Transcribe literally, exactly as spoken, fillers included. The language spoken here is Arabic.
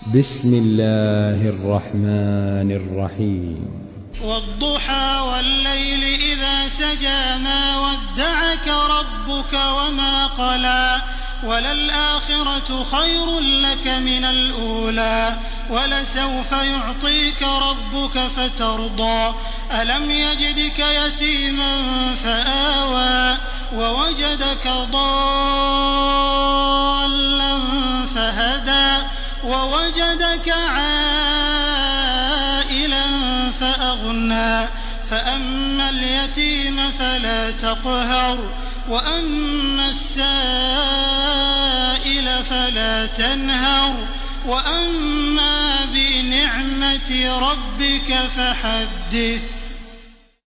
بسم الله الرحمن الرحيم والضحى والليل إذا سجى ما ودعك ربك وما قلى وللآخرة خير لك من الأولى ولسوف يعطيك ربك فترضى ألم يجدك يتيما فآوى ووجدك ضالا فهدى ووجدك عائلا فأغنى فأما اليتيم فلا تقهر وأما السائل فلا تنهر وأما بنعمة ربك فحدث.